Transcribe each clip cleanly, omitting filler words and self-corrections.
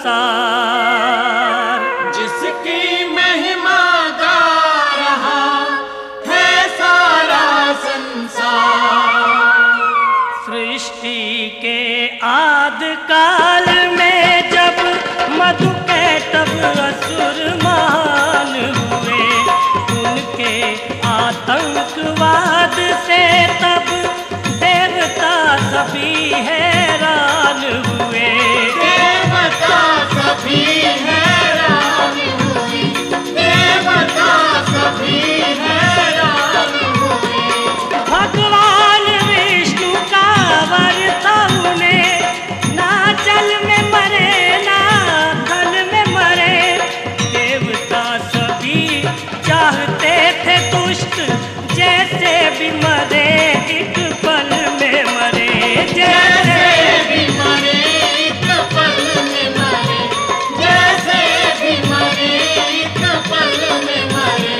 संसार। जिसकी महिमा गा रहा है सारा संसार। सृष्टि के आदि काल में जब मधुकैटभ असुर महान हुए, उनके आतंकवाद से तब देवता सभी हैरान हुए। देवता सभी हैरान हुए, देवता सभी हैरान हुए। भगवान विष्णु का वर था उन्हें, ना जल में मरे ना थल में मरे। देवता सभी चाहते थे दुष्ट जैसे भी मरे एक पल में मरे। जैसे भी मरे एक पल में मरे, जैसे भी मरे एक पल में मरे।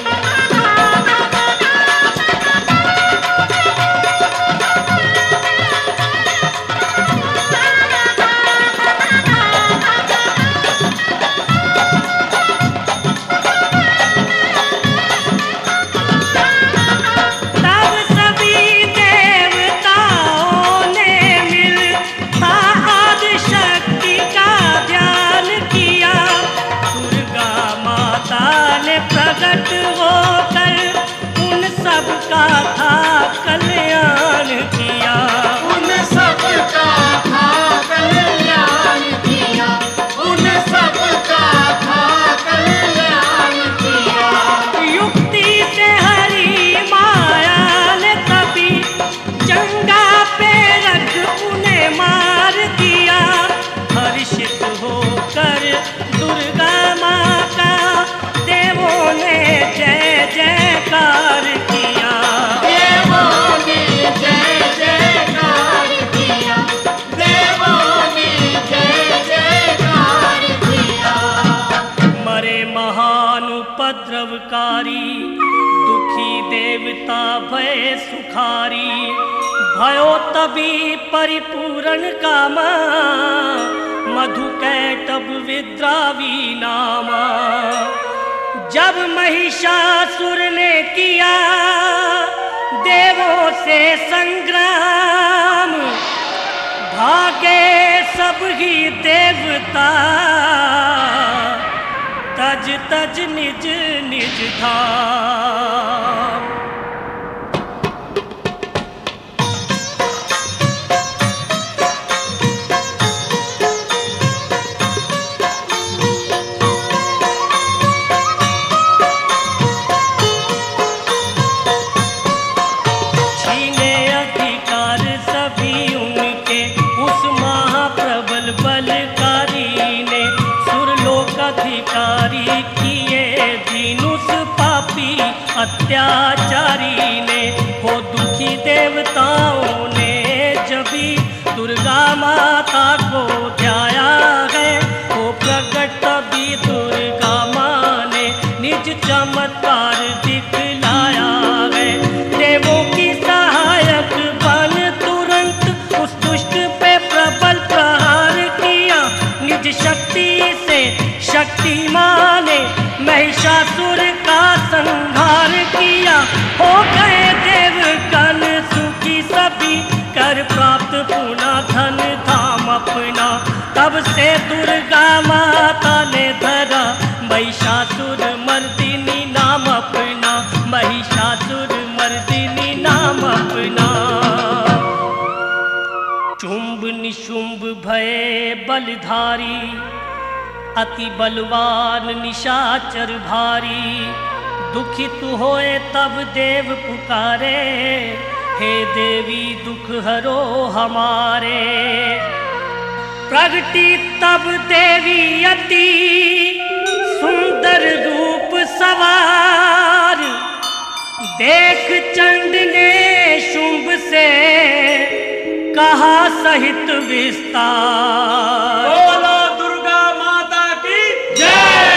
तब सभी देवताओं ने मिल आदि शक्ति का ध्यान किया। दुर्गा माता ने प्रकट होकर उन सब का था कल्याण किया। उन सब का था कल्याण किया, उन सब का था कल्याण किया। युक्ति से हरी माया ने तभी जंगा पे रख उन्हें मार दिया। हर्षित होकर दुर्गा माँ का देवों ने जय जयकार किया। देवों ने जय जयकार किया, देवों ने जय जयकार किया। मरे महान उपद्रवकारी दुखी देवता भय सुखारी। भयो तभी परिपूर्ण कामा, मधुकैटभ विद्रावी नामा। जब महिषासुर ने किया देवों से संग्राम, भागे सब ही देवता तज तज निज निज धाम। छीने अधिकार सभी उनके उस महाप्रबल बलकारी ने। सुरलोक अधिकारी किए दीनुस पापी अत्याचारी ने। हो दुखी देवताओं ने जभी दुर्गा माता को ध्याया है, हो प्रकट तभी दुर्गा माँ ने निज चमत्कार दिखलाया है। देवों की सहायक बन तुरंत उस दुष्ट पे प्रबल प्रहार किया। निज शक्ति से शक्तिमान ने महिषासुर का संहार किया। हो गए देवगण सुखी सभी, कर प्राप्त पुनः धन धाम अपना। तब से दुर्गा माता ने धरा महिषासुर मर्दिनी नाम अपना, महिषासुर मर्दिनी नाम अपना। शुंभ निशुंभ भय बलधारी, अति बलवान निशाचर भारी। दुखित होए तब देव पुकारे, हे देवी दुख हरो हमारे। प्रगटी तब देवी अति सुंदर रूप सवार। देख चंड ने शुंभ से कहा सहित विस्तार। बोलो दुर्गा माता की जय।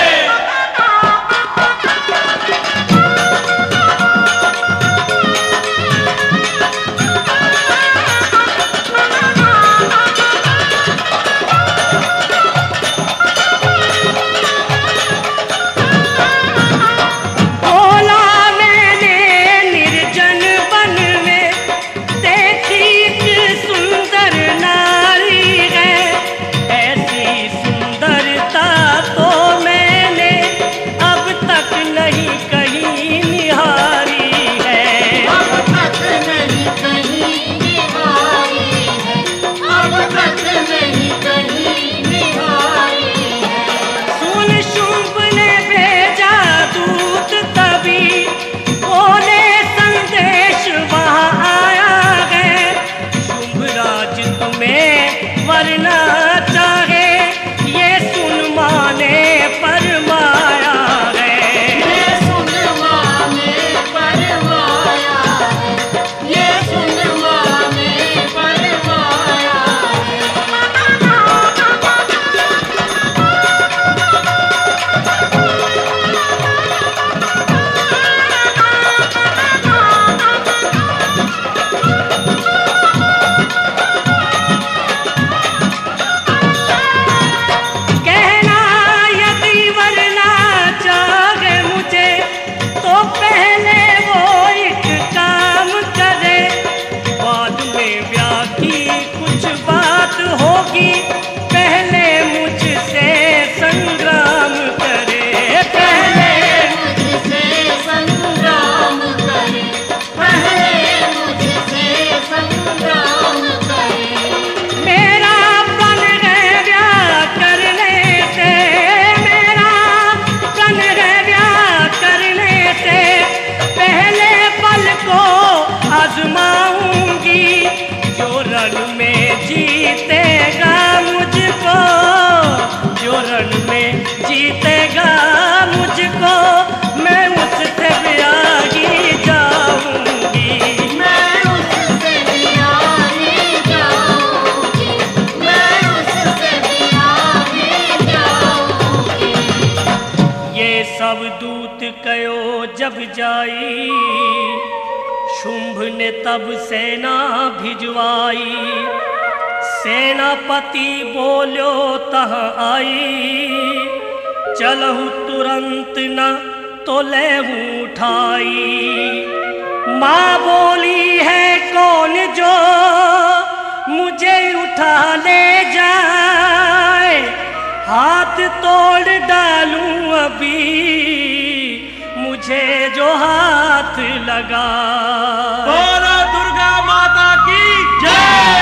की कुछ बात होगी, पहले मुझसे संग्राम करे, पहले मुझसे संग्राम करे, पहले मुझसे संग्राम करे। मेरा प्रण है ब्याह करने से, मेरा प्रण है ब्याह करने से पहले पल को आजमाऊंगी। जो रण में जीतेगा मुझको, जो रण में जीतेगा मुझको, मैं उससे ब्याही जाऊंगी। मैं उससे ब्याही जाऊंगी, मैं उससे ब्याही जाऊंगी। ये सब दूत कयो जब जाई, शुंभ ने तब सेना भिजवाई। सेनापति बोलो तह आई, चलहु तुरंत न तो लेहूं उठाई। माँ बोली है कौन जो मुझे उठा ले जाए, हाथ तोड़ डालूं अभी मुझे जो हाथ लगा। बोलो दुर्गा माता की जय।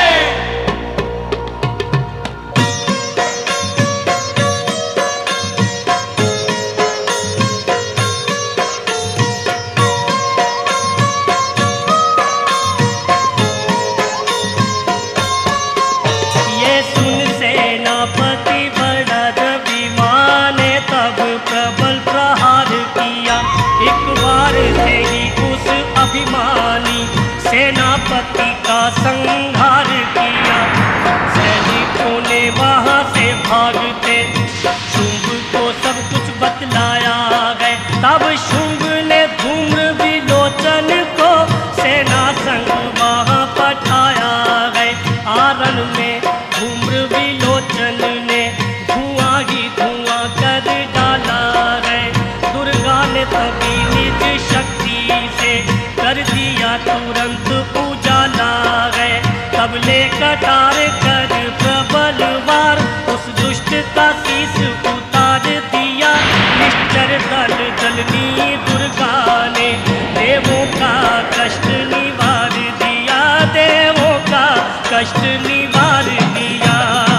ये सुन सेनापति बड़ा अभिमान, तब प्रबल प्रहार किया एक बार से ही उस अभिमानी सेनापति का संहार किया। सैनिकों ने वहां से भागते शुंभ को सब कुछ बतलाया गए। तब शुंभ ने धूम्र विलोचन को सेना संग वहां पठाया गए। आरण में धूम्र विलोचन ने धुआं ही धुआं कर डाला गए। दुर्गा ने तभी निज शक्ति से कर दिया तुरंत उजाला गए। तब ले कटार कर प्रबल वार उस दुष्ट का शीश उतार दिया। निश्चर दल दलनी दुर्गा ने देवों का कष्ट निवार दिया, देवों का कष्ट निवार दिया।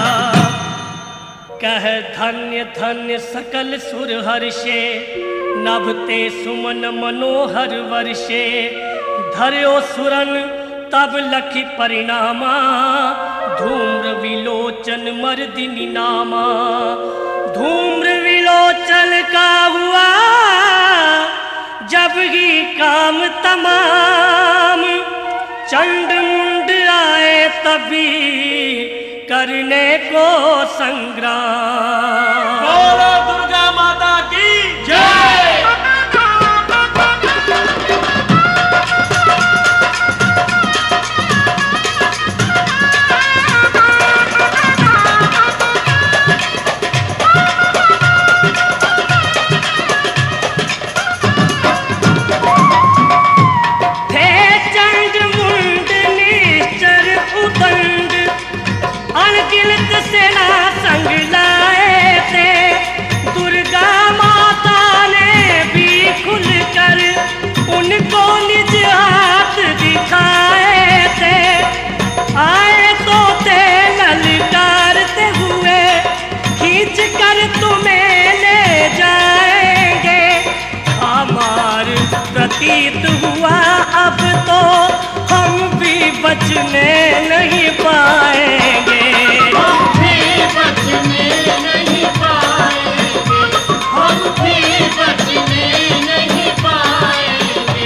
कह धन्य धन्य सकल सुर हर्षे, नभते सुमन मनोहर वर्षे। धर्यो सुरन तब लखि परिणामा, धूम्र विलोचन मर्दिनी नामा। धूम्र विलोचन का हुआ जब ही काम तमाम, चंड मुंड आए तभी करने को संग्राम। बोलो दुर्गा माता की जय। सेना संग लाए थे, दुर्गा माता ने भी खुलकर उनको निज हाथ दिखाए थे। आए तो थे ललकारते हुए, खींच कर तुम्हें ले जाएंगे। हमार प्रतीत हुआ अब तो हम भी बचने नहीं पाएंगे। हम भी बचने नहीं पाएंगे, हम भी बचने नहीं पाएंगे।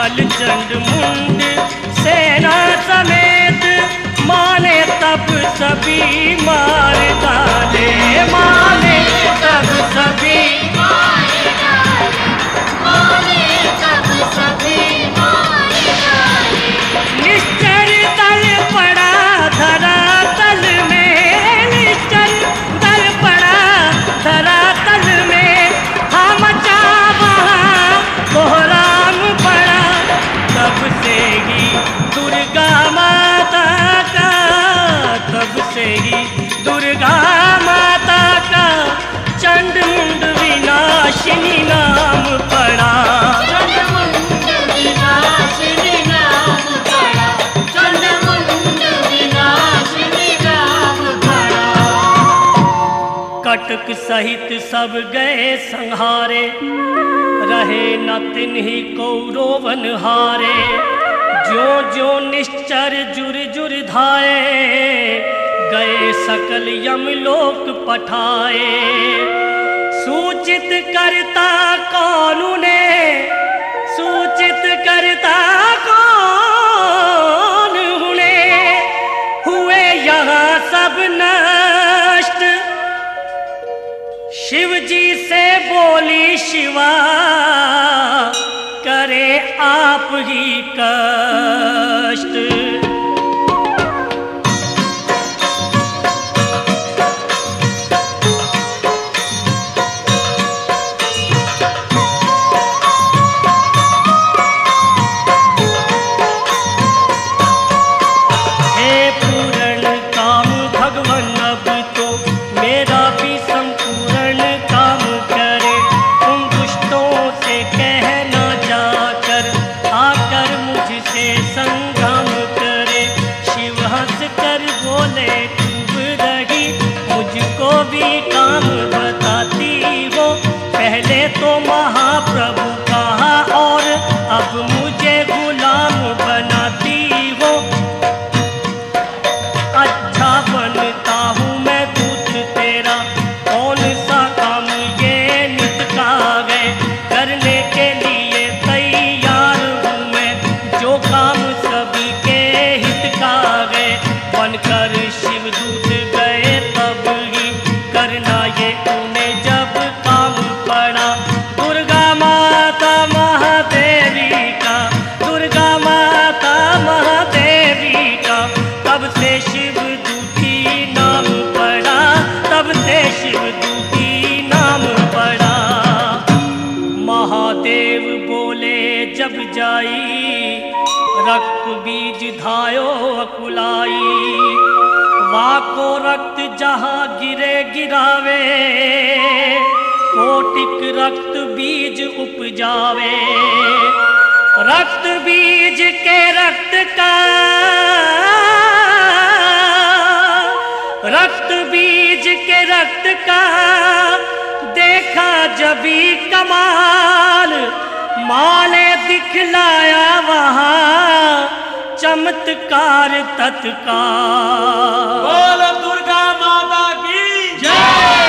चंड मुंड सेना समेत माने तब सब सभी मार डाले, माने तब सभी मारे डाले, मारे तब सभी मारे डाले। निश्चर दल पड़ा धरातल में, निश्चर दल पड़ा धरातल में, हम वहाँ कोहराम पड़ा। तब से ही दुर्गा माता का, तब से ही दुर्गा माता का चंडमुंड विनाशिनी नाम पड़ा। चंडमुंड विनाशिनी नाम पड़ा, चंडमुंड विनाशिनी नाम पड़ा। कटक सहित सब गए संहारे, रहे न तिन्ही कौरवन हारे। जो जो निश्चर जुर जुर धाये, गए सकल यमलोक पठाए। सूचित करता कौन उन्हें, सूचित करता कौन उन्हें, हुए यहाँ सब नष्ट। शिव जी से बोली शिवा, करे आप ही कष्ट। हे पूर्ण काम भगवान, अब तो मेरा भी संपूर्ण काम करे। उन दुष्टों से कहना जाकर, आकर मुझसे संग्राम करे। शिव हंस कर बोले चुप रही, मुझको भी काम बताती हो। पहले तो महाप्रभु कहा और अब मुझे गुलाम बनाती हो। अच्छा बनता हूँ मैं दूत तेरा, कौन सा काम ये नित का है। करने के लिए तैयार हूँ मैं, जो काम सभी के हित का है। बनकर शिवदूत गए तब ही, करना ये उन्हें जब काम पड़ा। दुर्गा माता महादेवी का, दुर्गा माता महादेवी का, तब से शिवदूती नाम पड़ा, तब से शिवदूती नाम पड़ा। महादेव बोले जब जाई, रक्त बीज धायो अकुलाई। वाको रक्त जहाँ गिरे गिरावे, कोटिक रक्त बीज उपजावे। रक्त बीज के रक्त का, रक्त बीज के रक्त का देखा जबी कमाल। माले दिखलाया वहाँ चमत्कार तत्काल। बोल दुर्गा माता की जय।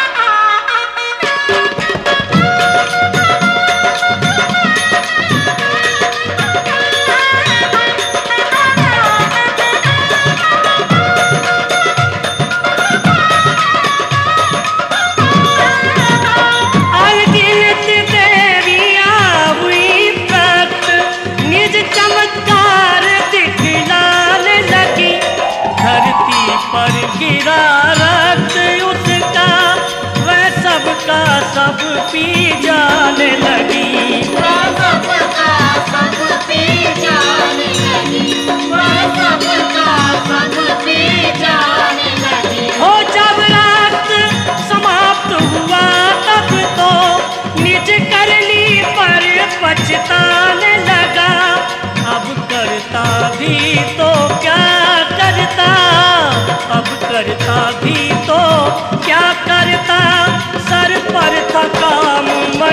अनगिनत देवियाँ हुई प्रकट, निज चमत्कार दिखलाने लगी। धरती पर गिरा रक्त उसका, वह सबका सब पी जाने लगी। सबका सब पी जाने लगी, वह सबका सब पी जाने लगी। हो जब रक्त समाप्त हुआ, तब तो निज करनी पर पछताने लगा। अब करता भी तो क्या करता, अब करता भी तो क्या करता। सर पर था काम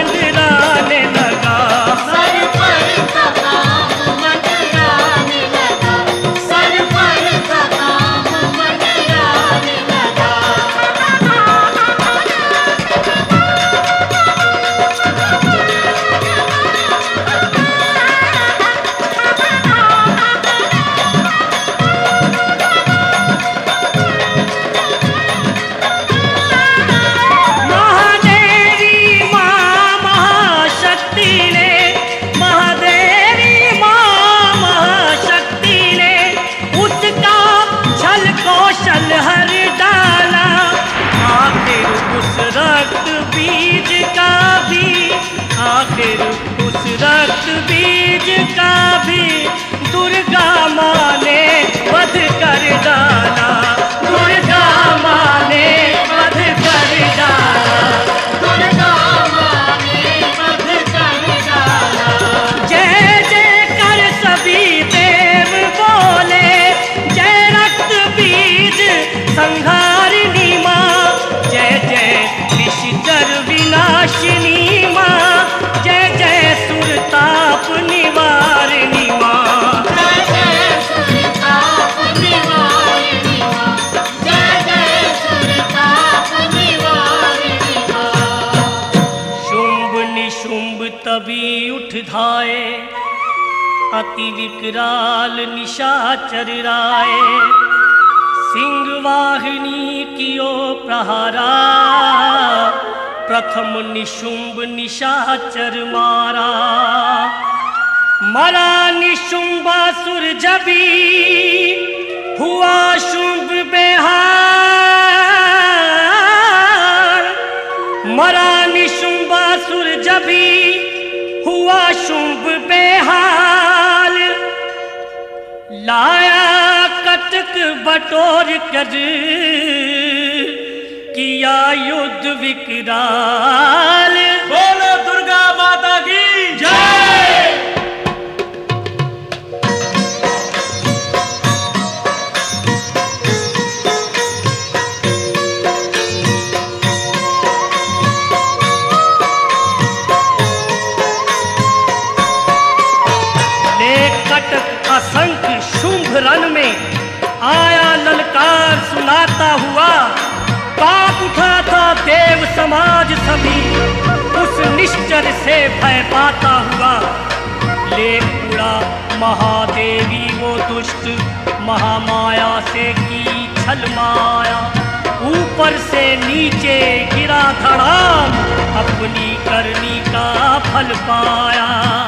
अति विकराल निशाचर राय, सिंह वाहिनी कियो प्रहारा, प्रथम निशुंभ निशाचर मारा। मरा निशुंभासुर जबी, हुआ शुंभ बेहाल। मरा निशुंभासुर जबी, हुआ शुंभ बेहाल। लाया कटक बटोर कर, किया युद्ध विकराल। बोलो दुर्गा माता की जय। असंख्य शुंभ रण में आया ललकार सुनाता हुआ। कांप उठा था देव समाज सभी, उस निश्चर से भय पाता हुआ। ले उड़ा महादेवी वो दुष्ट, महामाया से की छल माया। ऊपर से नीचे गिरा धड़ाम, अपनी करनी का फल पाया।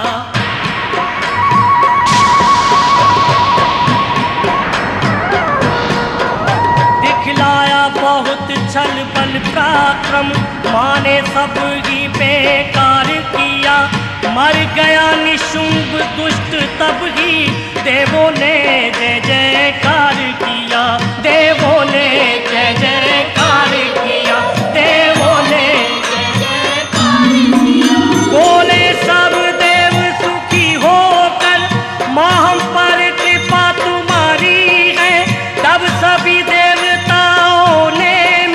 बहुत छल बल पराक्रम, माने सब ही बेकार किया। मर गया निशुंभ दुष्ट तब ही, देवों ने जय जयकार किया। देवों ने जय जयकार किया। देवों ने जय जयकार किया। बोले सब देव सुखी होकर, माँ हम पर कृपा तुम्हारी है। तब सभी देवताओं ने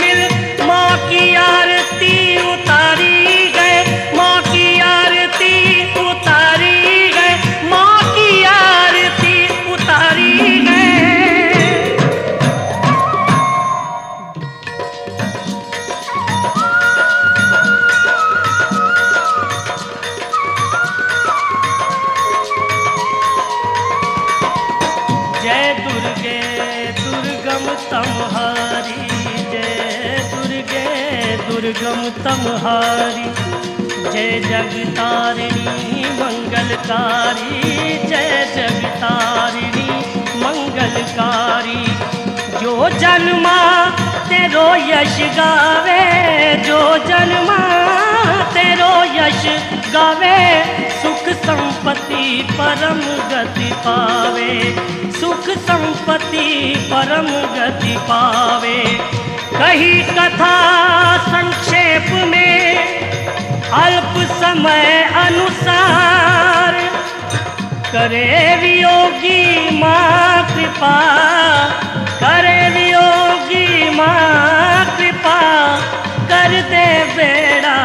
दुर्गम तमहारी। जय जगतारिणी मंगलकारी, जय जगतारिणी मंगलकारी। जो जन्मा तेरो यश गावे, जो जन्मा तेरो यश गावे। सुख संपत्ति परम गति पावे, सुख संपत्ति परम गति पावे। कही कथा संक्षेप में, अल्प समय अनुसार। करे वियोगी माँ कृपा, करे वियोगी माँ कृपा। कर दे बेड़ा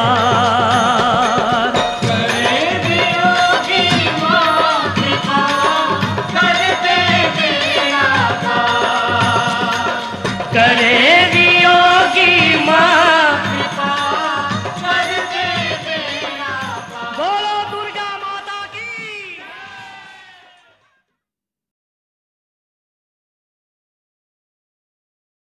पार। करे वियोगी माँ कृपा, कर दे बेड़ा पार। करे